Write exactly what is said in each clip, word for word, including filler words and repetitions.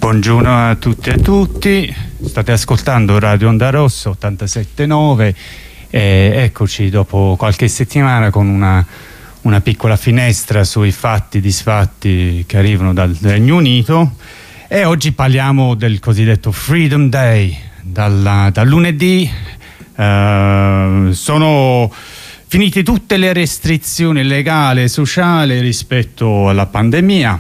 Buongiorno a tutti e a tutti, state ascoltando Radio Onda Rossa ottantasette nove e eccoci dopo qualche settimana con una, una piccola finestra sui fatti disfatti che arrivano dal Regno Unito, e oggi parliamo del cosiddetto Freedom Day. Dal, dal lunedì eh, sono finite tutte le restrizioni legali e sociali rispetto alla pandemia.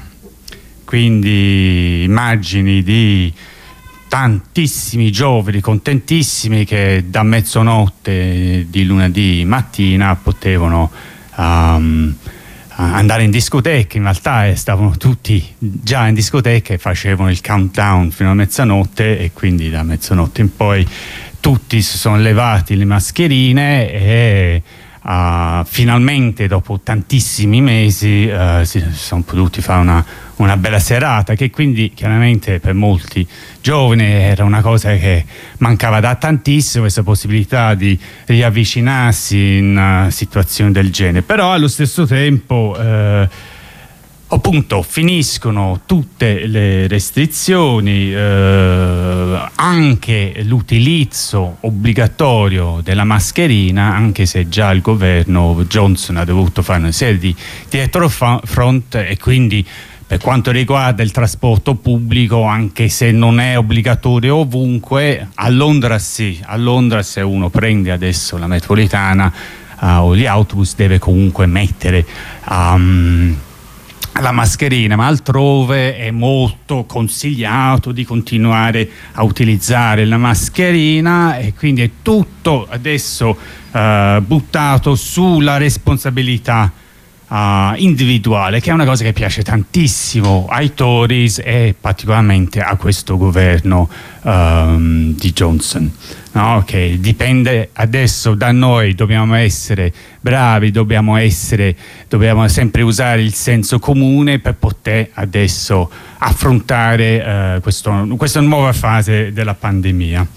Quindi immagini di tantissimi giovani contentissimi che da mezzanotte di lunedì mattina potevano um, andare in discoteca. In realtà stavano tutti già in discoteca e facevano il countdown fino a mezzanotte, e quindi da mezzanotte in poi tutti si sono levati le mascherine e Uh, finalmente dopo tantissimi mesi uh, si sono potuti fare una, una bella serata, che quindi chiaramente per molti giovani era una cosa che mancava da tantissimo, questa possibilità di riavvicinarsi in uh, situazioni del genere. Però allo stesso tempo uh, appunto finiscono tutte le restrizioni, eh, anche l'utilizzo obbligatorio della mascherina, anche se già il governo Johnson ha dovuto fare una serie di dietrofront, e quindi per quanto riguarda il trasporto pubblico, anche se non è obbligatorio ovunque, a Londra sì, a Londra se uno prende adesso la metropolitana uh, o gli autobus deve comunque mettere um, la mascherina, ma altrove è molto consigliato di continuare a utilizzare la mascherina, e quindi è tutto adesso uh, buttato sulla responsabilità uh, individuale, che è una cosa che piace tantissimo ai Tories e particolarmente a questo governo um, di Johnson. No, che dipende adesso da noi, dobbiamo essere bravi, dobbiamo essere, dobbiamo sempre usare il senso comune per poter adesso affrontare uh, questo, questa nuova fase della pandemia.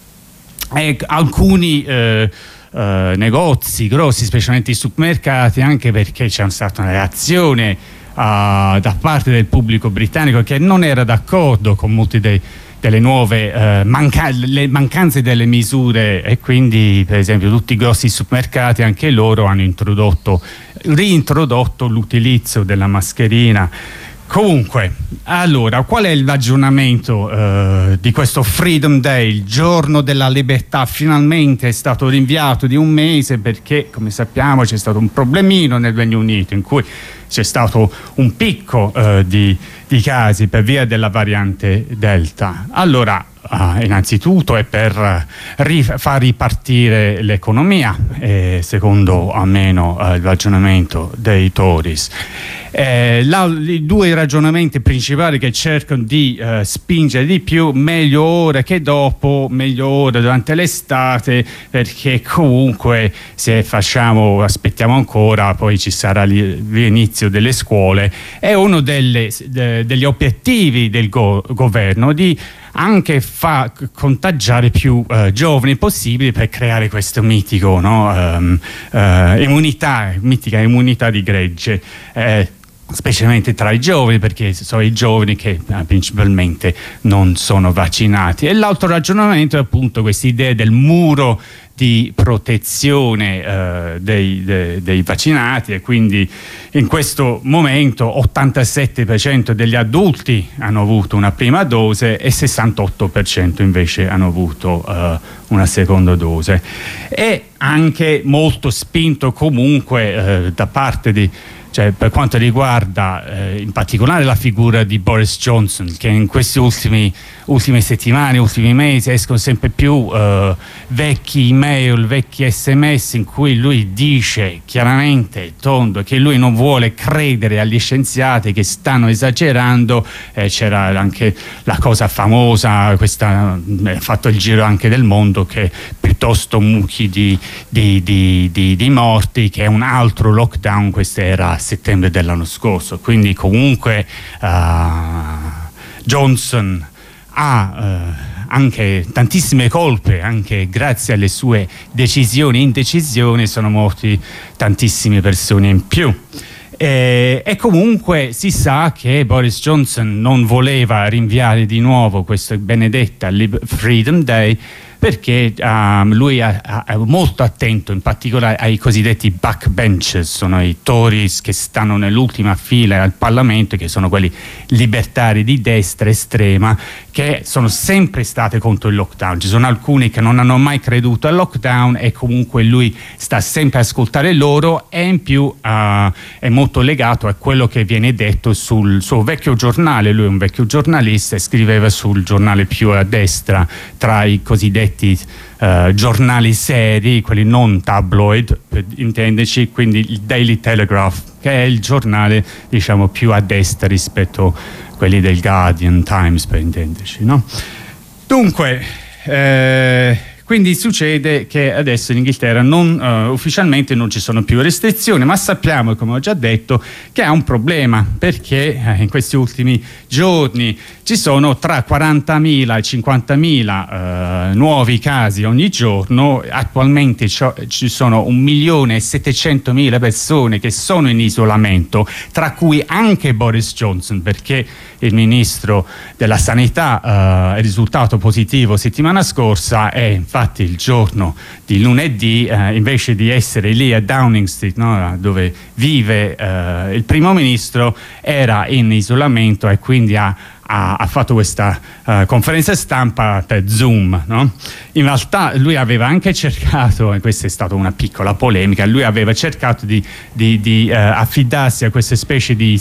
E alcuni uh, uh, negozi grossi, specialmente i supermercati, anche perché c'è stata una reazione uh, da parte del pubblico britannico che non era d'accordo con molti dei delle nuove eh, manca le mancanze delle misure, e quindi per esempio tutti i grossi supermercati anche loro hanno introdotto reintrodotto l'utilizzo della mascherina. Comunque, allora, qual è il ragionamento eh, di questo Freedom Day, il giorno della libertà? Finalmente è stato rinviato di un mese perché, come sappiamo, c'è stato un problemino nel Regno Unito in cui c'è stato un picco eh, di, di casi per via della variante Delta. Allora, Uh, innanzitutto è per uh, rif far ripartire l'economia, eh, secondo almeno uh, il ragionamento dei Tories. Eh, la, I due ragionamenti principali che cercano di uh, spingere di più: meglio ora che dopo, meglio ora durante l'estate, perché comunque se facciamo, aspettiamo ancora, poi ci sarà l'inizio delle scuole. È uno delle, de, degli obiettivi del go governo di anche fa contagiare più uh, giovani possibili per creare questo mitico, no? um, uh, immunità, mitica immunità di gregge, eh, specialmente tra i giovani, perché sono i giovani che eh, principalmente non sono vaccinati. E l'altro ragionamento è appunto questa idea del muro di protezione eh, dei, de, dei vaccinati, e quindi in questo momento ottantasette per cento degli adulti hanno avuto una prima dose e sessantotto per cento invece hanno avuto eh, una seconda dose. E anche molto spinto comunque eh, da parte di Cioè, per quanto riguarda eh, in particolare la figura di Boris Johnson, che in queste ultimi, ultime settimane, ultimi mesi escono sempre più eh, vecchi email, vecchi sms in cui lui dice chiaramente, tondo, che lui non vuole credere agli scienziati che stanno esagerando. Eh, c'era anche la cosa famosa, questa ha fatto il giro anche del mondo, che piuttosto mucchi di, di, di, di, di morti che un altro lockdown. Questo era a settembre dell'anno scorso. Quindi comunque uh, Johnson ha uh, anche tantissime colpe, anche grazie alle sue decisioni e indecisioni sono morti tantissime persone in più. E, e comunque si sa che Boris Johnson non voleva rinviare di nuovo questo benedetta Freedom Day, perché um, lui è, è molto attento in particolare ai cosiddetti backbenchers, sono i Tories che stanno nell'ultima fila al Parlamento, che sono quelli libertari di destra estrema, che sono sempre state contro il lockdown. Ci sono alcuni che non hanno mai creduto al lockdown e comunque lui sta sempre a ascoltare loro, e in più uh, è molto legato a quello che viene detto sul suo vecchio giornale. Lui è un vecchio giornalista e scriveva sul giornale più a destra tra i cosiddetti Uh, giornali seri, quelli non tabloid per intenderci, quindi il Daily Telegraph, che è il giornale diciamo più a destra rispetto a quelli del Guardian, Times per intenderci, no? Dunque eh, quindi succede che adesso in Inghilterra non, uh, ufficialmente non ci sono più restrizioni, ma sappiamo, come ho già detto, che ha un problema, perché eh, in questi ultimi giorni ci sono tra quarantamila e cinquantamila uh, nuovi casi ogni giorno. Attualmente ci sono un milione e settecentomila persone che sono in isolamento, tra cui anche Boris Johnson, perché il ministro della sanità uh, è risultato positivo settimana scorsa, e infatti il giorno di lunedì uh, invece di essere lì a Downing Street, no, dove vive uh, il primo ministro, era in isolamento e quindi ha Ha, ha fatto questa uh, conferenza stampa per Zoom, no? In realtà lui aveva anche cercato, e questa è stata una piccola polemica, lui aveva cercato di, di, di uh, affidarsi a questa specie di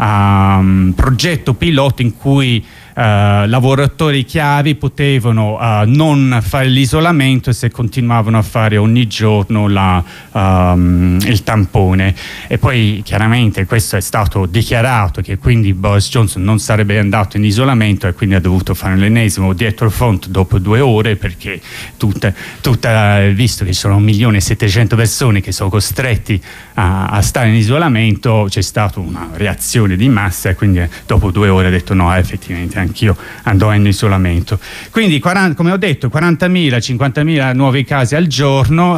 um, progetto pilota in cui Uh, lavoratori chiavi potevano uh, non fare l'isolamento se continuavano a fare ogni giorno la, um, il tampone, e poi chiaramente questo è stato dichiarato che quindi Boris Johnson non sarebbe andato in isolamento, e quindi ha dovuto fare l'ennesimo dietro il front dopo due ore, perché tutta, tutta, visto che ci sono un milione e settecento persone che sono costretti a, a stare in isolamento, c'è stata una reazione di massa, e quindi dopo due ore ha detto no, effettivamente anch'io andrò in isolamento. Quindi quaranta, come ho detto, quarantamila cinquantamila nuovi casi al giorno,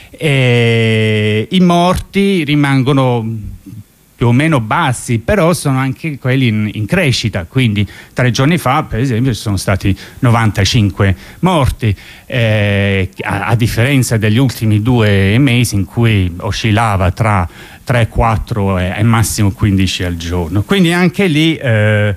e i morti rimangono più o meno bassi, però sono anche quelli in, in crescita. Quindi tre giorni fa, per esempio, ci sono stati novantacinque morti, eh, a, a differenza degli ultimi due mesi in cui oscillava tra tre, quattro e, e massimo quindici al giorno. Quindi anche lì eh,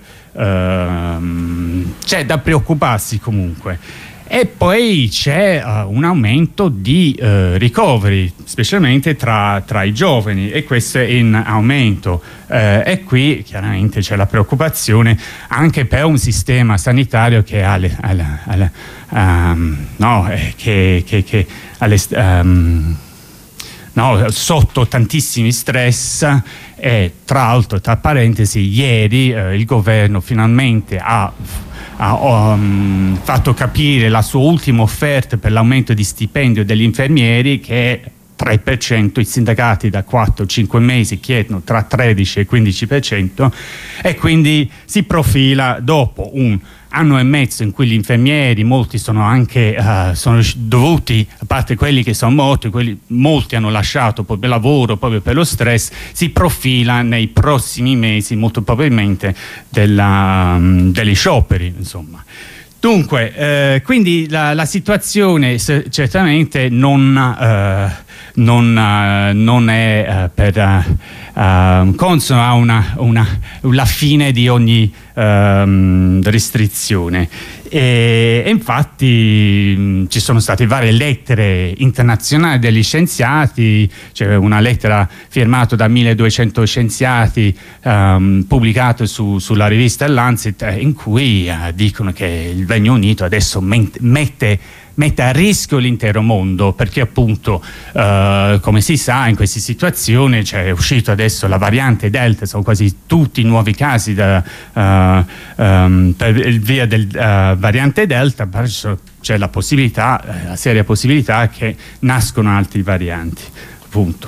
Uh, c'è da preoccuparsi comunque. E poi c'è uh, un aumento di uh, ricoveri, specialmente tra, tra i giovani, e questo è in aumento, uh, e qui chiaramente c'è la preoccupazione anche per un sistema sanitario che ha le, alle, alle, um, no, eh, che, che, che alle, um, no, sotto tantissimi stress. E tra l'altro, tra parentesi, ieri eh, il governo finalmente ha, ha um, fatto capire la sua ultima offerta per l'aumento di stipendio degli infermieri, che è tre per cento. I sindacati da quattro cinque mesi chiedono tra tredici e quindici per cento, e quindi si profila, dopo un anno e mezzo in cui gli infermieri, molti sono anche uh, sono dovuti, a parte quelli che sono morti, quelli, molti hanno lasciato proprio il lavoro proprio per lo stress, si profila nei prossimi mesi molto probabilmente della, um, degli scioperi, insomma. Dunque, eh, quindi la, la situazione certamente non, uh, non, uh, non è uh, per uh, uh, consono a una, una, la fine di ogni uh, restrizione. E, e infatti mh, ci sono state varie lettere internazionali degli scienziati. C'è una lettera firmata da milleduecento scienziati um, pubblicata su, sulla rivista Lancet, in cui uh, dicono che il Regno Unito adesso mette mette a rischio l'intero mondo, perché appunto uh, come si sa, in queste situazioni c'è uscito adesso la variante Delta, sono quasi tutti i nuovi casi da, uh, um, per via del uh, variante Delta, c'è la possibilità, uh, la seria possibilità che nascono altri varianti, appunto.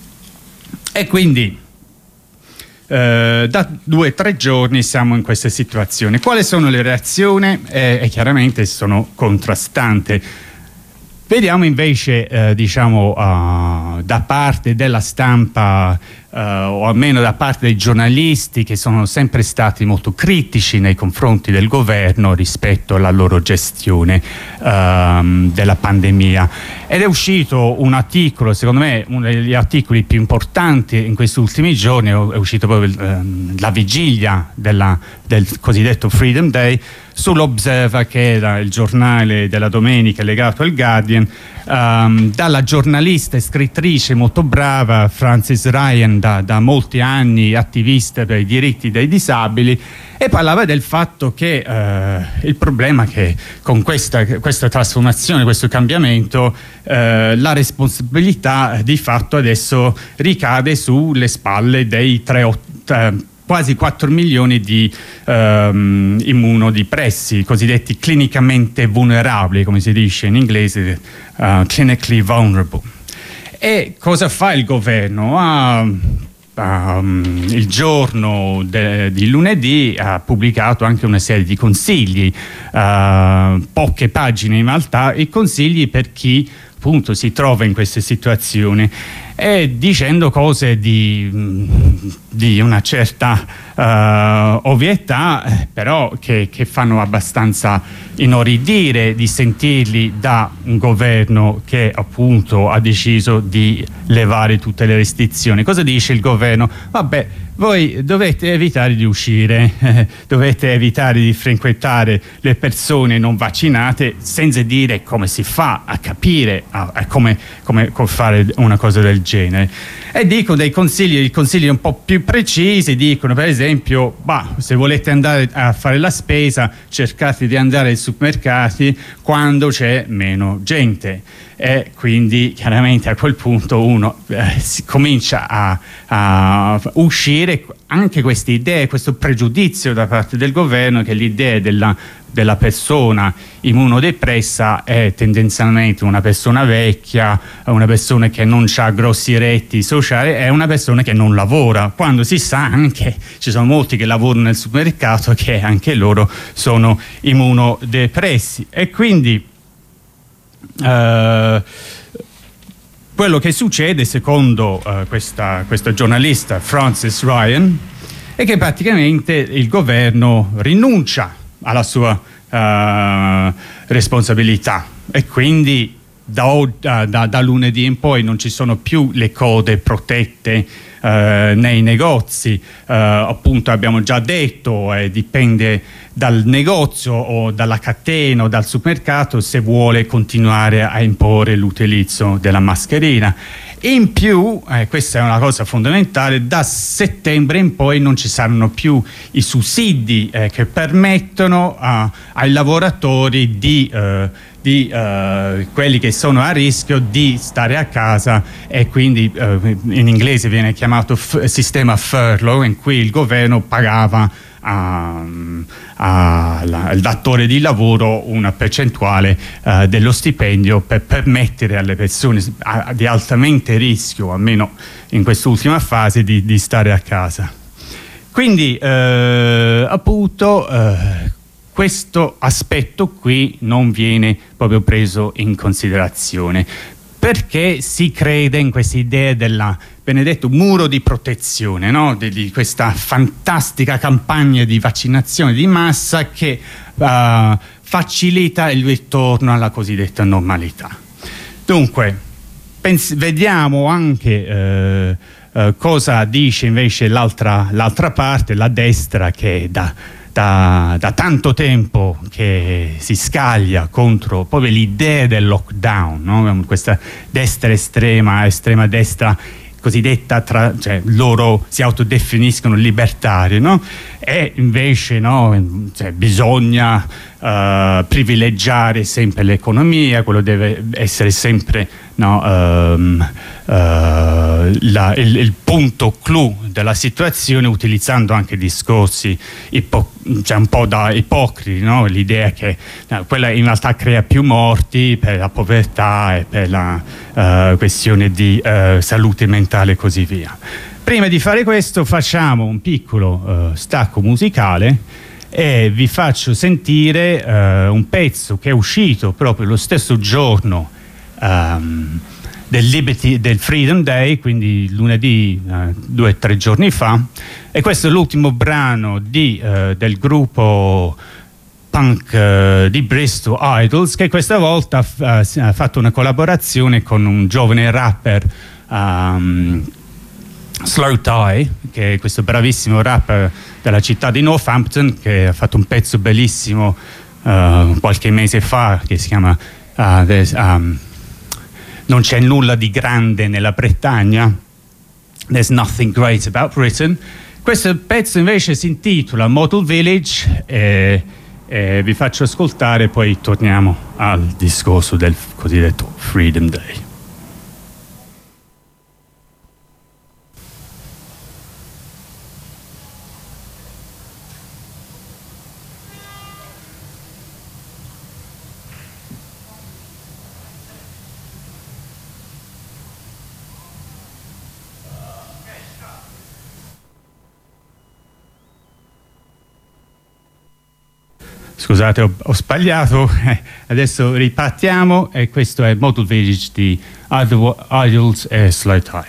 E quindi Uh, da due o tre giorni siamo in questa situazione. Quali sono le reazioni? Eh, e chiaramente sono contrastanti. Vediamo invece, eh, diciamo, uh, da parte della stampa, uh, o almeno da parte dei giornalisti, che sono sempre stati molto critici nei confronti del governo rispetto alla loro gestione uh, della pandemia. Ed è uscito un articolo, secondo me uno degli articoli più importanti in questi ultimi giorni, è uscito proprio uh, la vigilia della, del cosiddetto Freedom Day, sull'Observer, che era il giornale della domenica legato al Guardian, um, dalla giornalista e scrittrice molto brava Frances Ryan, da, da molti anni attivista per i diritti dei disabili, e parlava del fatto che uh, il problema è che con questa, questa trasformazione, questo cambiamento, uh, la responsabilità di fatto adesso ricade sulle spalle dei tre uh, quasi quattro milioni di um, immunodepressi, cosiddetti clinicamente vulnerabili, come si dice in inglese, uh, clinically vulnerable. E cosa fa il governo? Uh, um, il giorno de, di lunedì ha pubblicato anche una serie di consigli, uh, poche pagine in realtà, i consigli per chi appunto si trova in queste situazioni, e dicendo cose di, di una certa uh, ovvietà, però che, che fanno abbastanza inorridire di sentirli da un governo che appunto ha deciso di levare tutte le restrizioni. Cosa dice il governo? Vabbè, voi dovete evitare di uscire, eh, dovete evitare di frequentare le persone non vaccinate, senza dire come si fa a capire a, a come, come, come fare una cosa del genere. E dicono dei consigli, dei consigli un po' più precisi, dicono per esempio, bah, se volete andare a fare la spesa, cercate di andare ai supermercati quando c'è meno gente. E quindi chiaramente a quel punto uno eh, si comincia a, a uscire anche queste idee, questo pregiudizio da parte del governo che l'idea della, della persona immunodepressa è tendenzialmente una persona vecchia, una persona che non ha grossi redditi sociali, è una persona che non lavora, quando si sa anche, ci sono molti che lavorano nel supermercato, che anche loro sono immunodepressi. E quindi Uh, quello che succede, secondo uh, questa, questa giornalista Frances Ryan, è che praticamente il governo rinuncia alla sua uh, responsabilità, e quindi da, da, da lunedì in poi non ci sono più le code protette uh, nei negozi. Uh, appunto abbiamo già detto, eh, dipende dal negozio o dalla catena o dal supermercato se vuole continuare a imporre l'utilizzo della mascherina. In più, eh, questa è una cosa fondamentale, da settembre in poi non ci saranno più i sussidi eh, che permettono a, ai lavoratori di, eh, di eh, quelli che sono a rischio di stare a casa, e quindi eh, in inglese viene chiamato f- sistema furlough, in cui il governo pagava al datore di lavoro una percentuale uh, dello stipendio per permettere alle persone a, di altamente rischio, almeno in quest'ultima fase, di, di stare a casa. Quindi uh, appunto uh, questo aspetto qui non viene proprio preso in considerazione, perché si crede in questa idea della benedetto muro di protezione, no? di, di questa fantastica campagna di vaccinazione di massa che uh, facilita il ritorno alla cosiddetta normalità. Dunque, pens- vediamo anche uh, uh, cosa dice invece l'altra, l'altra parte, la destra, che da Da, da tanto tempo che si scaglia contro proprio l'idea del lockdown, no? Questa destra estrema, estrema destra cosiddetta, tra, cioè loro si autodefiniscono libertari, no? E invece no, cioè, bisogna uh, privilegiare sempre l'economia, quello deve essere sempre no, um, uh, la, il, il punto clou della situazione, utilizzando anche discorsi ipo, cioè un po' da ipocriti, no? L'idea che no, quella in realtà crea più morti per la povertà e per la uh, questione di uh, salute mentale e così via. Prima di fare questo facciamo un piccolo uh, stacco musicale e vi faccio sentire uh, un pezzo che è uscito proprio lo stesso giorno um, del, Liberty, del Freedom Day, quindi lunedì uh, due o tre giorni fa, e questo è l'ultimo brano di, uh, del gruppo punk uh, di Bristol, Idols, che questa volta uh, ha fatto una collaborazione con un giovane rapper, um, Slowthai, che è questo bravissimo rapper della città di Northampton, che ha fatto un pezzo bellissimo uh, qualche mese fa che si chiama uh, um, Non c'è nulla di grande nella Bretagna, There's Nothing Great About Britain. Questo pezzo invece si intitola Model Village e, e vi faccio ascoltare, poi torniamo al discorso del cosiddetto Freedom Day. Scusate, ho, ho sbagliato, eh, adesso ripartiamo e questo è Model Village di Idols e Slowthai.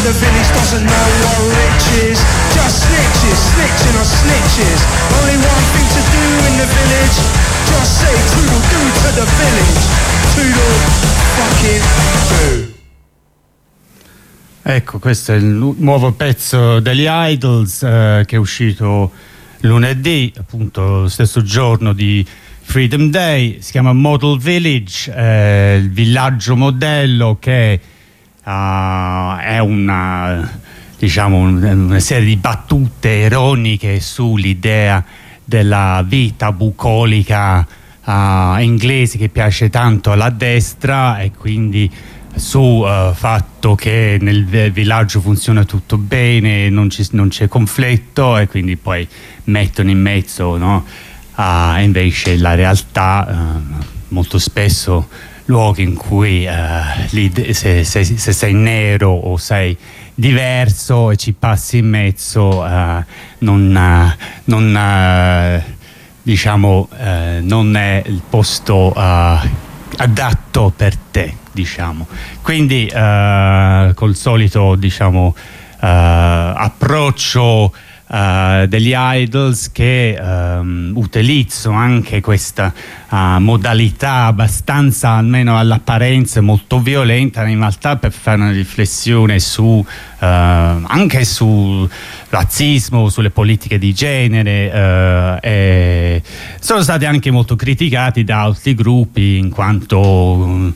the village doesn't know what rich is. Just snitches, snitching on snitches. Only one thing to do in the village. Just say toodle-doo to the village. Toodle fucking doo. Ecco, questo è il nu- nuovo pezzo degli Idols eh, che è uscito lunedì, appunto lo stesso giorno di Freedom Day. Si chiama Model Village, eh, il villaggio modello, che uh, è una, diciamo, un, una serie di battute ironiche sull'idea della vita bucolica uh, inglese che piace tanto alla destra, e quindi su uh, fatto che nel villaggio funziona tutto bene, non, ci, non c'è conflitto, e quindi poi mettono in mezzo, no, uh, invece la realtà, uh, molto spesso luoghi in cui uh, se, se, se sei nero o sei diverso e ci passi in mezzo, uh, non, uh, non uh, diciamo uh, non è il posto uh, adatto per te, diciamo. Quindi uh, col solito, diciamo, uh, approccio uh, degli Idols, che um, utilizzo anche questa uh, modalità abbastanza, almeno all'apparenza, molto violenta, in realtà per fare una riflessione su uh, anche sul razzismo, sulle politiche di genere, uh, e sono stati anche molto criticati da altri gruppi in quanto uh,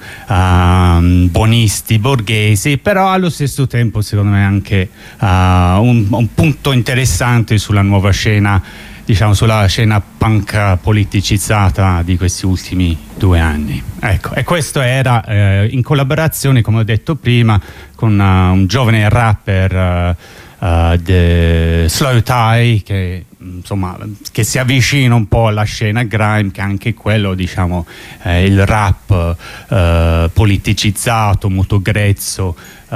buonisti borghesi, però allo stesso tempo secondo me anche uh, un, un punto interessante sulla nuova scena, diciamo sulla scena punk politicizzata di questi ultimi due anni. Ecco, e questo era eh, in collaborazione, come ho detto prima, con uh, un giovane rapper uh, uh, The Slow Tie, che insomma che si avvicina un po' alla scena grime, che anche quello, diciamo, eh, il rap eh, politicizzato, molto grezzo,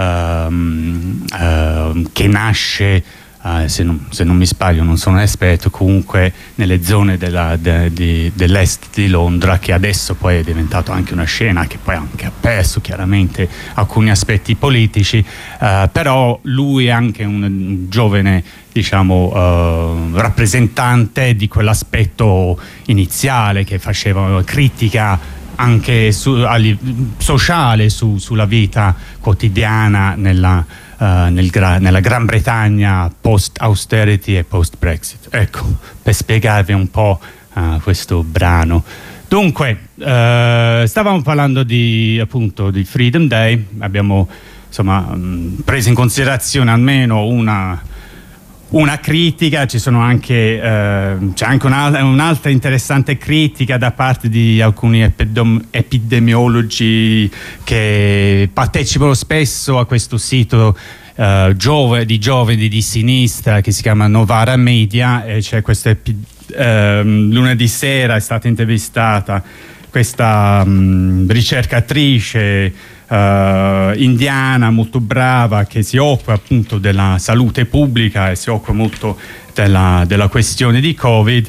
ehm, eh, che nasce, Uh, se, non, se non mi sbaglio, non sono esperto, comunque nelle zone della, de, de, dell'est di Londra, che adesso poi è diventato anche una scena che poi anche ha perso chiaramente alcuni aspetti politici, uh, però lui è anche un, un giovane, diciamo, uh, rappresentante di quell'aspetto iniziale che faceva critica anche su, ali, sociale su, sulla vita quotidiana nella Uh, nel gra- nella Gran Bretagna post austerity e post Brexit. Ecco, per spiegarvi un po' uh, questo brano. Dunque, uh, stavamo parlando di, appunto, di Freedom Day. Abbiamo, insomma, mh, preso in considerazione almeno una una critica. Ci sono anche eh, c'è anche una, un'altra interessante critica da parte di alcuni epidem- epidemiologi che partecipano spesso a questo sito eh, giove, di giovani di sinistra che si chiama Novara Media, e c'è questa epi- eh, lunedì sera è stata intervistata questa mh, ricercatrice Uh, indiana molto brava, che si occupa appunto della salute pubblica e si occupa molto della, della questione di Covid,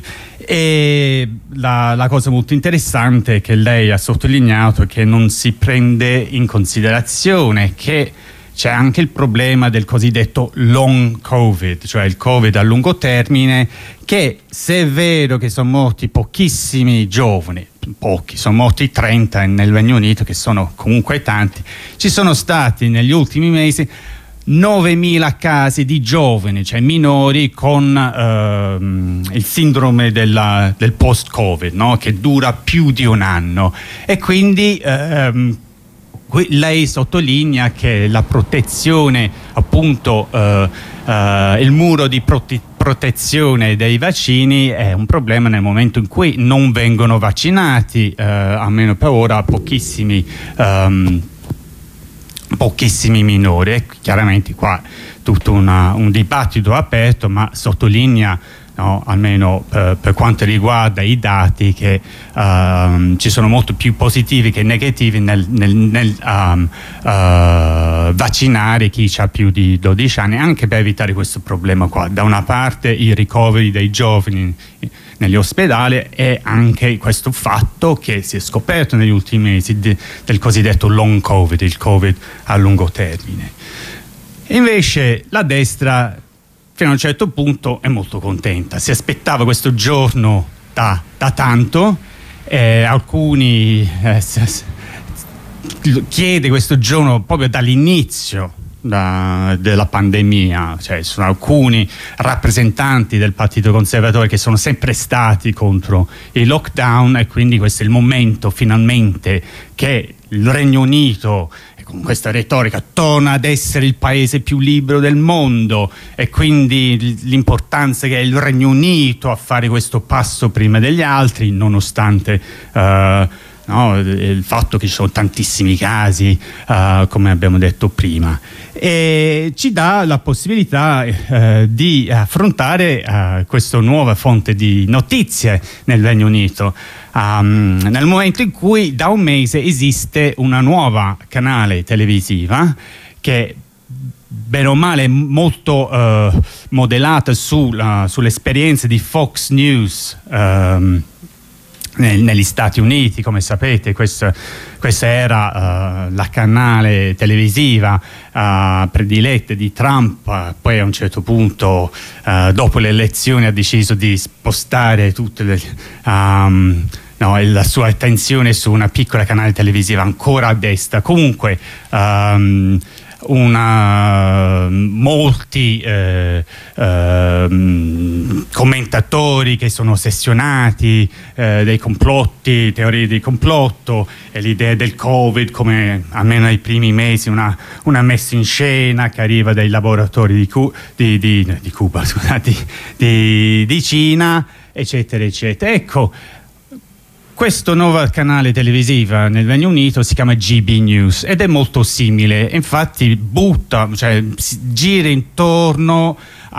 e la, la cosa molto interessante che lei ha sottolineato è che non si prende in considerazione che c'è anche il problema del cosiddetto long Covid, cioè il Covid a lungo termine, che, se è vero che sono morti pochissimi giovani, pochi, sono morti trenta nel Regno Unito, che sono comunque tanti, ci sono stati negli ultimi mesi novemila casi di giovani, cioè minori, con ehm, il sindrome della, del post-Covid, no? Che dura più di un anno, e quindi ehm, lei sottolinea che la protezione, appunto, eh, eh, il muro di prote- protezione dei vaccini è un problema nel momento in cui non vengono vaccinati, eh, almeno per ora pochissimi, um, pochissimi minori. E chiaramente qua tutto una, un dibattito aperto, ma sottolinea, no, almeno per, per quanto riguarda i dati, che um, ci sono molto più positivi che negativi nel, nel, nel um, uh, vaccinare chi ha più di dodici anni, anche per evitare questo problema qua. Da una parte i ricoveri dei giovani negli ospedali, e anche questo fatto che si è scoperto negli ultimi mesi di, del cosiddetto long Covid, il Covid a lungo termine. Invece la destra fino a un certo punto è molto contenta, si aspettava questo giorno da, da tanto, eh, alcuni eh, chiede questo giorno proprio dall'inizio Da, della pandemia, cioè sono alcuni rappresentanti del Partito Conservatore che sono sempre stati contro il lockdown, e quindi questo è il momento finalmente che il Regno Unito, con questa retorica, torna ad essere il paese più libero del mondo, e quindi l'importanza che è il Regno Unito a fare questo passo prima degli altri, nonostante uh, no, il fatto che ci sono tantissimi casi, uh, come abbiamo detto prima, e ci dà la possibilità uh, di affrontare uh, questa nuova fonte di notizie nel Regno Unito, um, nel momento in cui da un mese esiste una nuova canale televisiva che bene o male molto uh, modellata sulla, sull'esperienza di Fox News um, negli Stati Uniti. Come sapete, questa, questa era uh, la canale televisiva uh, prediletta di Trump, uh, poi a un certo punto uh, dopo le elezioni ha deciso di spostare tutte le, um, no, la sua attenzione su una piccola canale televisiva ancora a destra. Comunque um, una, molti eh, eh, commentatori che sono ossessionati eh, dei complotti, teorie di complotto, e l'idea del Covid come, almeno nei primi mesi, una, una messa in scena che arriva dai laboratori di, Cu di, di, di Cuba, scusate, di, di Cina, eccetera eccetera. Ecco, questo nuovo canale televisivo nel Regno Unito si chiama G B News ed è molto simile, infatti butta, cioè gira intorno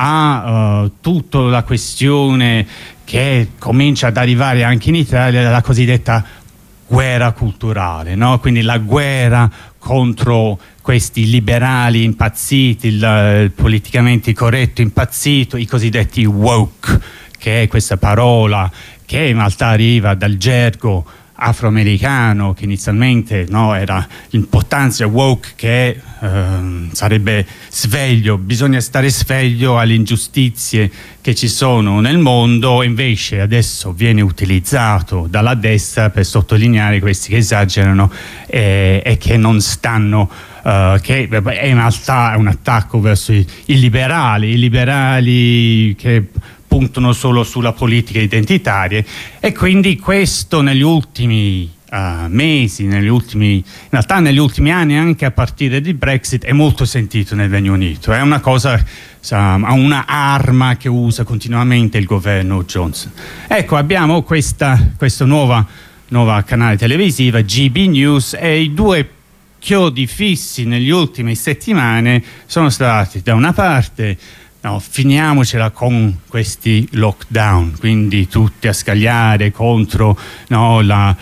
a uh, tutta la questione che comincia ad arrivare anche in Italia, la cosiddetta guerra culturale, no? Quindi la guerra contro questi liberali impazziti, il, il politicamente corretto impazzito, i cosiddetti woke, che è questa parola che in realtà arriva dal gergo afroamericano, che inizialmente no, era l'importanza woke, che eh, sarebbe sveglio, bisogna stare sveglio alle ingiustizie che ci sono nel mondo, invece adesso viene utilizzato dalla destra per sottolineare questi che esagerano eh, e che non stanno, uh, che è in realtà un attacco verso i, i liberali, i liberali che puntano solo sulla politica identitaria, e quindi questo negli ultimi uh, mesi, negli ultimi, in realtà negli ultimi anni, anche a partire di Brexit, è molto sentito nel Regno Unito. È una cosa, um, una arma che usa continuamente il governo Johnson. Ecco, abbiamo questa, questa nuova, nuova canale televisiva, G B News, e i due chiodi fissi negli ultime settimane sono stati, da una parte, no, finiamocela con questi lockdown, quindi tutti a scagliare contro no, la,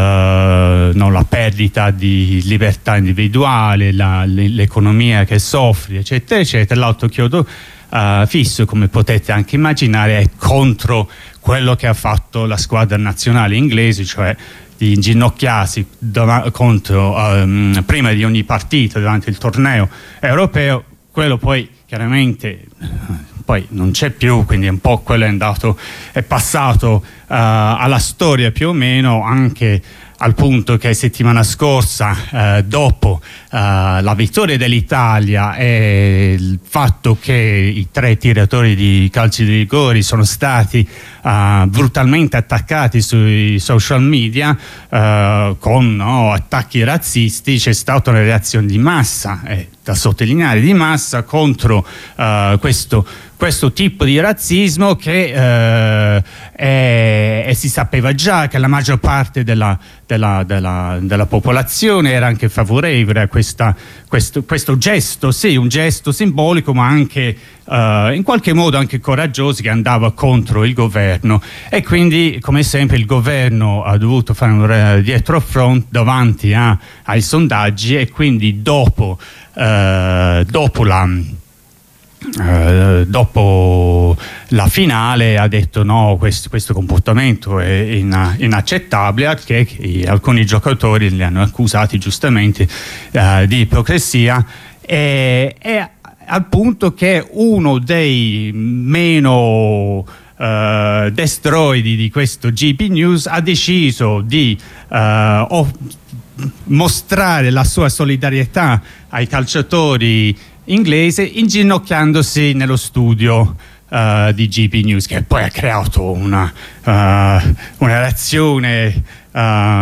uh, no, la perdita di libertà individuale, l'economia che soffre, eccetera, eccetera. L'altro chiodo uh, fisso, come potete anche immaginare, è contro quello che ha fatto la squadra nazionale inglese, cioè di inginocchiarsi contro, um, prima di ogni partita davanti al torneo europeo. Quello poi chiaramente poi non c'è più, quindi un po' quello è andato, è passato uh, alla storia più o meno, anche al punto che settimana scorsa, uh, dopo uh, la vittoria dell'Italia e il fatto che i tre tiratori di calci di rigore sono stati uh, brutalmente attaccati sui social media uh, con no, attacchi razzisti, c'è stata una reazione di massa, eh, da sottolineare, di massa contro uh, questo questo tipo di razzismo che eh, è, e si sapeva già che la maggior parte della, della, della, della popolazione era anche favorevole a questa, questo, questo gesto, sì, un gesto simbolico, ma anche eh, in qualche modo anche coraggioso, che andava contro il governo, e quindi come sempre il governo ha dovuto fare un dietrofront davanti a, ai sondaggi, e quindi dopo, eh, dopo la Uh, dopo la finale ha detto no, questo, questo comportamento è in, inaccettabile, che, che alcuni giocatori li hanno accusati giustamente uh, di ipocrisia, e, e al punto che uno dei meno Uh, destroidi di questo G B News ha deciso di uh, oh, mostrare la sua solidarietà ai calciatori inglesi inginocchiandosi nello studio uh, di G B News, che poi ha creato una, uh, una reazione uh,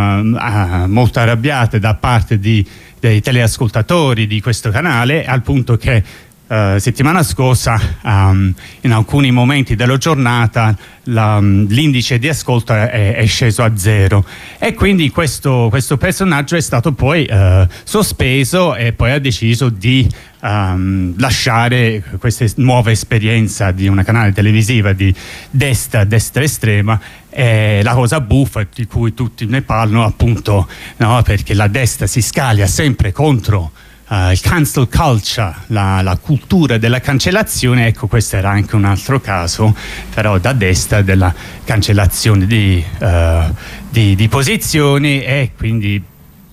uh, molto arrabbiata da parte di, dei teleascoltatori di questo canale, al punto che Uh, settimana scorsa um, in alcuni momenti della giornata um, l'indice di ascolto è, è sceso a zero, e quindi questo, questo personaggio è stato poi uh, sospeso, e poi ha deciso di um, lasciare questa nuova esperienza di una canale televisiva di destra, destra estrema. E la cosa buffa di cui tutti ne parlano, appunto, no, perché la destra si scaglia sempre contro Uh, il cancel culture, la, la cultura della cancellazione. Ecco, questo era anche un altro caso, però da destra, della cancellazione di, uh, di, di posizioni. E quindi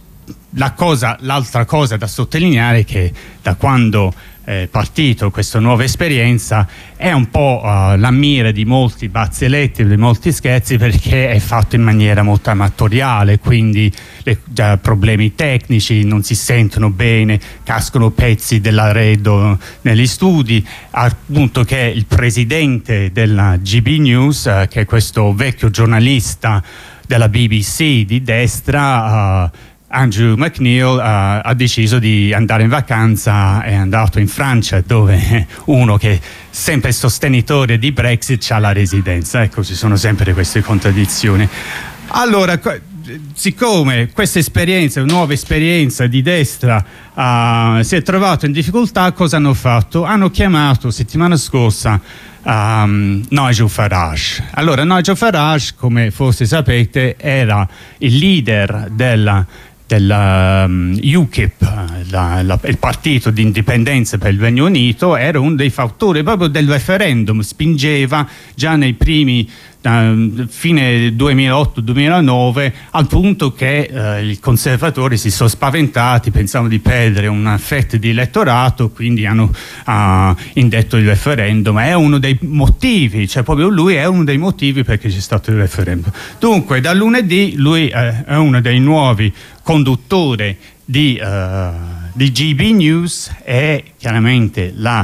la cosa, l'altra cosa da sottolineare è che da quando è partito questa nuova esperienza è un po' uh, la mira di molti bazzelletti, di molti scherzi, perché è fatto in maniera molto amatoriale, quindi le, già problemi tecnici, non si sentono bene, cascano pezzi dell'arredo negli studi, al punto che il presidente della G B News, uh, che è questo vecchio giornalista della B B C di destra, uh, Andrew McNeil, uh, ha deciso di andare in vacanza, è andato in Francia, dove uno che è sempre sostenitore di Brexit ha la residenza. Ecco, ci sono sempre queste contraddizioni. Allora, siccome questa esperienza, una nuova esperienza di destra, uh, si è trovato in difficoltà, cosa hanno fatto? Hanno chiamato settimana scorsa Um, Nigel Farage. Allora, Nigel Farage, come forse sapete, era il leader della della um, U K I P, la, la, il partito di indipendenza per il Regno Unito, era uno dei fautori proprio del referendum, spingeva già nei primi uh, fine duemilaotto duemilanove, al punto che uh, i conservatori si sono spaventati, pensavano di perdere una fetta di elettorato, quindi hanno uh, indetto il referendum. È uno dei motivi, cioè proprio lui è uno dei motivi perché c'è stato il referendum. Dunque da lunedì lui uh, è uno dei nuovi conduttore di, uh, di G B News, e chiaramente la,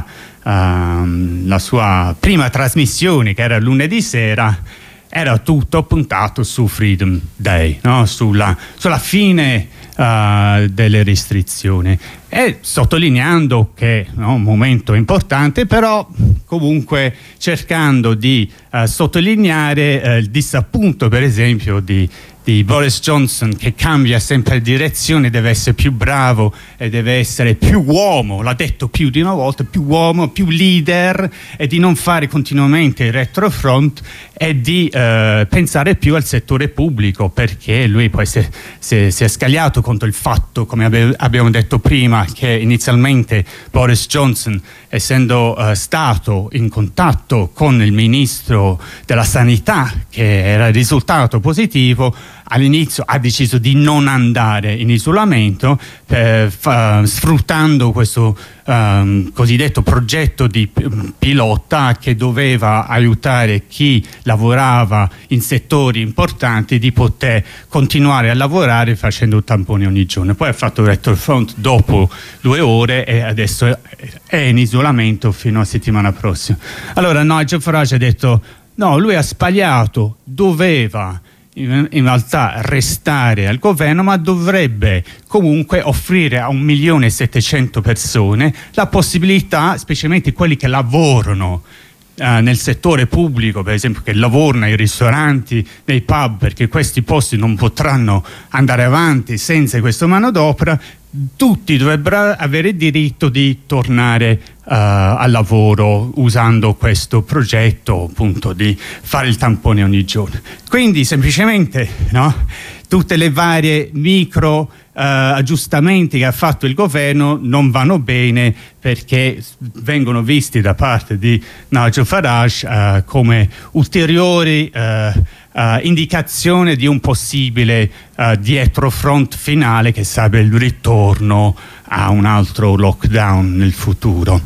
uh, la sua prima trasmissione, che era lunedì sera, era tutto puntato su Freedom Day, no? sulla, sulla fine uh, delle restrizioni, e sottolineando che è no, un momento importante, però comunque cercando di uh, sottolineare uh, il disappunto, per esempio, di di Boris Johnson, che cambia sempre direzione, deve essere più bravo e deve essere più uomo, l'ha detto più di una volta, più uomo, più leader, e di non fare continuamente il retrofront, e di eh, pensare più al settore pubblico, perché lui poi si è, si è, si è scagliato contro il fatto, come abbe, abbiamo detto prima, che inizialmente Boris Johnson, essendo eh, stato in contatto con il ministro della sanità, che era risultato positivo, all'inizio ha deciso di non andare in isolamento, eh, fa, sfruttando questo um, cosiddetto progetto di pilota, che doveva aiutare chi lavorava in settori importanti di poter continuare a lavorare facendo tamponi ogni giorno. Poi ha fatto il retrofront dopo due ore e adesso è in isolamento fino a settimana prossima. Allora Nigel Farage ha detto no, lui ha sbagliato, doveva in realtà restare al governo, ma dovrebbe comunque offrire a un milione e settecento persone la possibilità, specialmente quelli che lavorano Uh, nel settore pubblico, per esempio, che lavorano ai ristoranti, nei pub, perché questi posti non potranno andare avanti senza questo manodopera. Tutti dovrebbero avere il diritto di tornare uh, al lavoro usando questo progetto, appunto, di fare il tampone ogni giorno. Quindi semplicemente no, tutte le varie micro Uh, aggiustamenti che ha fatto il governo non vanno bene, perché vengono visti da parte di Nigel Farage uh, come ulteriori uh, uh, indicazioni di un possibile uh, dietrofront finale, che sarebbe il ritorno a un altro lockdown nel futuro.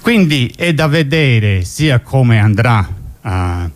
Quindi è da vedere sia come andrà a,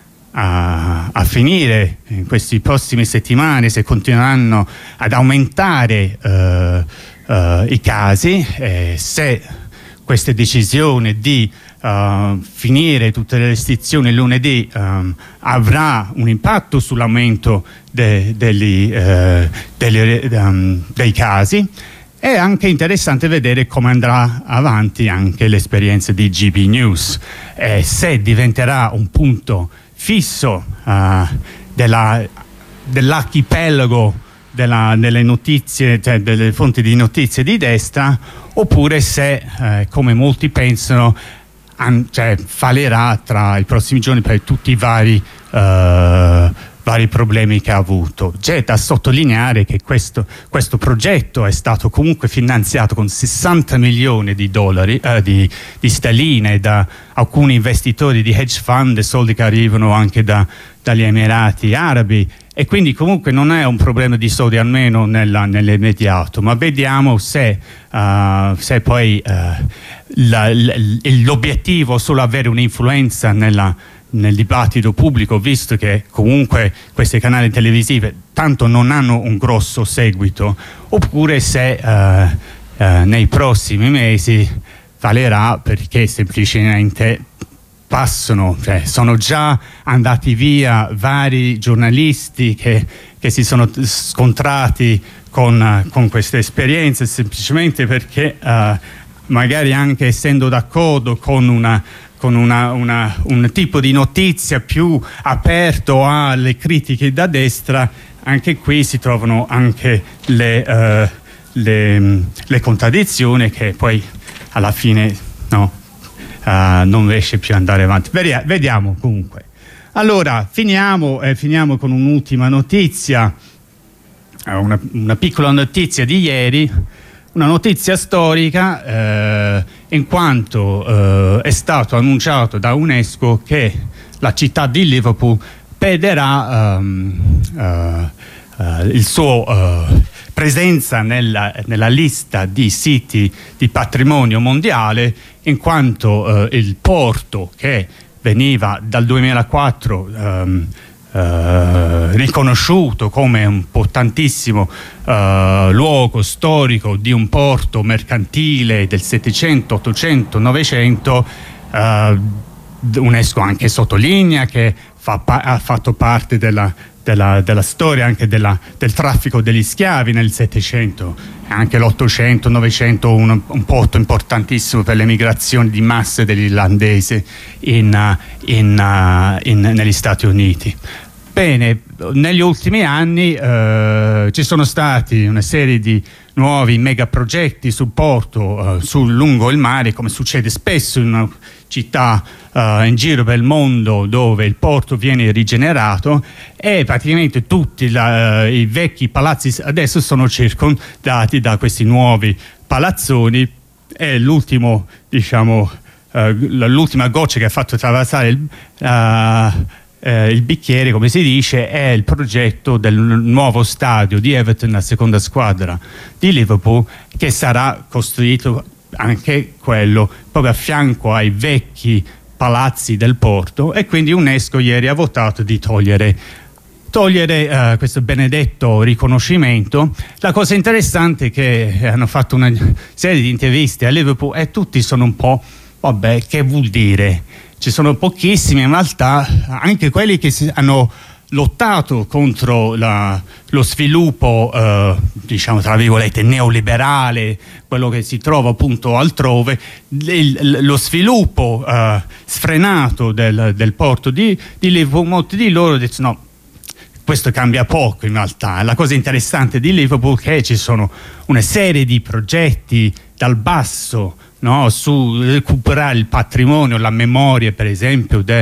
a, a finire in queste prossime settimane, se continueranno ad aumentare uh, uh, i casi, eh, se questa decisione di uh, finire tutte le restrizioni lunedì um, avrà un impatto sull'aumento de, degli, uh, degli, um, dei casi. È anche interessante vedere come andrà avanti anche l'esperienza di G B News, eh, se diventerà un punto fisso uh, della, dell'archipelago della, delle notizie, cioè delle fonti di notizie di destra, oppure se, eh, come molti pensano, an, cioè, fallirà tra i prossimi giorni per tutti i vari uh, vari problemi che ha avuto. C'è da sottolineare che questo, questo progetto è stato comunque finanziato con sessanta milioni di dollari, eh, di, di sterline da alcuni investitori di hedge fund, e soldi che arrivano anche da, dagli Emirati Arabi, e quindi comunque non è un problema di soldi, almeno nella, nell'immediato, ma vediamo se, uh, se poi uh, l'obiettivo solo avere un'influenza nella nel dibattito pubblico, visto che comunque questi canali televisivi tanto non hanno un grosso seguito, oppure se uh, uh, nei prossimi mesi fallerà perché semplicemente passano, cioè sono già andati via vari giornalisti che, che si sono scontrati con, con queste esperienze, semplicemente perché uh, magari anche essendo d'accordo con una con una, una, un tipo di notizia più aperto alle critiche da destra, anche qui si trovano anche le, uh, le, le contraddizioni che poi alla fine no, uh, non riesce più ad andare avanti. Vediamo comunque. Allora, finiamo, eh, finiamo con un'ultima notizia, una, una piccola notizia di ieri. Una notizia storica, eh, in quanto eh, è stato annunciato da UNESCO che la città di Liverpool perderà um, uh, uh, il suo uh, presenza nella, nella lista di siti di patrimonio mondiale, in quanto uh, il porto che veniva dal duemilaquattro um, Uh, riconosciuto come un importantissimo uh, luogo storico di un porto mercantile del settecento, ottocento, novecento, uh, UNESCO anche sottolinea che fa ha fatto parte della, della, della storia anche della, del traffico degli schiavi nel settecento, anche l'ottocento, novecento, un, un porto importantissimo per le migrazioni di massa degli irlandesi in, in, uh, in, negli Stati Uniti. Bene, negli ultimi anni uh, ci sono stati una serie di nuovi megaprogetti sul porto, uh, sul, lungo il mare, come succede spesso in una città uh, in giro per il mondo dove il porto viene rigenerato, e praticamente tutti la, uh, i vecchi palazzi adesso sono circondati da questi nuovi palazzoni, e l'ultimo, diciamo, uh, l'ultima goccia che ha fatto traversare il, uh, Uh, il bicchiere, come si dice, è il progetto del nuovo stadio di Everton, la seconda squadra di Liverpool, che sarà costruito anche quello proprio a fianco ai vecchi palazzi del porto, e quindi UNESCO ieri ha votato di togliere togliere uh, questo benedetto riconoscimento. La cosa interessante è che hanno fatto una serie di interviste a Liverpool e tutti sono un po' vabbè, che vuol dire? Ci sono pochissimi in realtà, anche quelli che si hanno lottato contro la, lo sviluppo, eh, diciamo tra virgolette, neoliberale, quello che si trova appunto altrove, il, lo sviluppo eh, sfrenato del, del porto di, di Liverpool. Molti di loro dicono no, questo cambia poco in realtà. La cosa interessante di Liverpool è che ci sono una serie di progetti dal basso, no, su recuperare il patrimonio, la memoria per esempio de,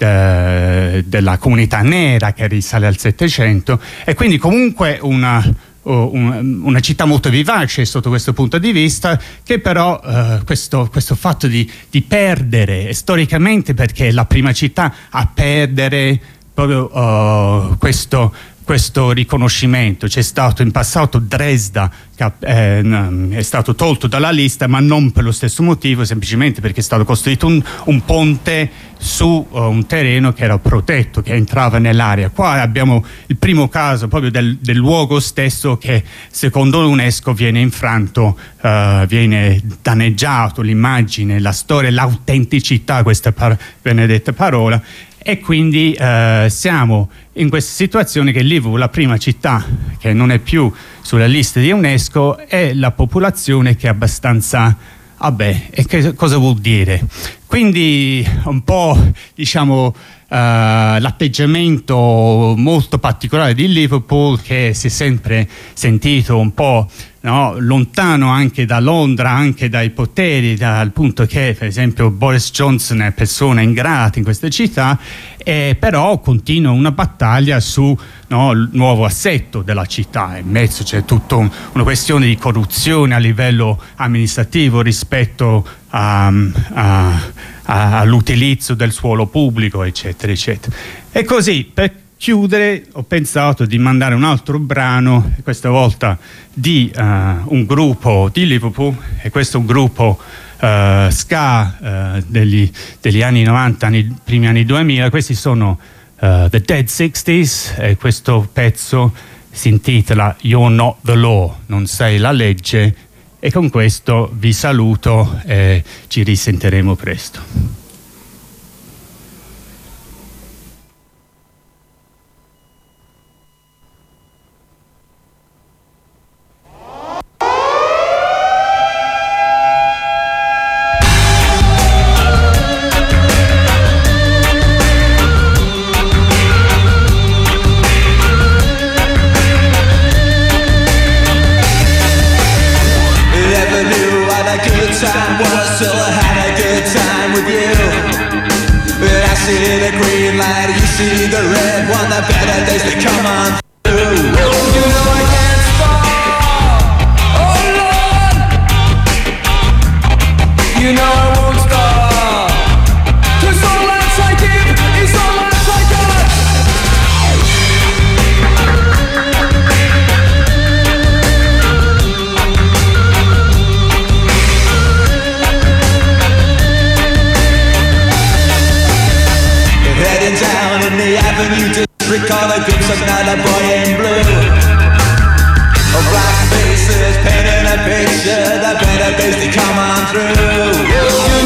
de, della comunità nera che risale al Settecento, e quindi comunque una, una, una città molto vivace sotto questo punto di vista, che però uh, questo, questo fatto di, di perdere storicamente, perché è la prima città a perdere proprio uh, questo, questo riconoscimento. C'è stato in passato Dresda, che eh, è stato tolto dalla lista, ma non per lo stesso motivo, semplicemente perché è stato costruito un, un ponte su uh, un terreno che era protetto, che entrava nell'area. Qua abbiamo il primo caso proprio del, del luogo stesso che secondo l'UNESCO viene infranto, uh, viene danneggiato l'immagine, la storia, l'autenticità, questa par- benedetta parola. E quindi eh, siamo in questa situazione che Lviv, la prima città che non è più sulla lista di UNESCO, e la popolazione che è abbastanza, vabbè, e che cosa vuol dire? Quindi un po', diciamo, uh, l'atteggiamento molto particolare di Liverpool, che si è sempre sentito un po', no, lontano anche da Londra, anche dai poteri, dal punto che per esempio Boris Johnson è persona ingrata in questa città, eh, però continua una battaglia su, no, il nuovo assetto della città. In mezzo c'è tutta un, una questione di corruzione a livello amministrativo rispetto a, a, a, all'utilizzo del suolo pubblico, eccetera, eccetera. E così, per chiudere, ho pensato di mandare un altro brano, questa volta di uh, un gruppo di Liverpool, e questo è un gruppo uh, ska uh, degli, degli anni novanta, anni, primi anni duemila. Questi sono uh, The Dead Sixties, e questo pezzo si intitola You're Not the Law, non sei la legge, e con questo vi saluto e ci risentiremo presto. See the red one, the better days to come on through. You know I can't stop, oh Lord. You know I won't stop, 'cause all that I give is all that I got. Heading down in the avenue district on a glimpse of another boy in blue. Oh, black faces painting a picture, the better days to come on through.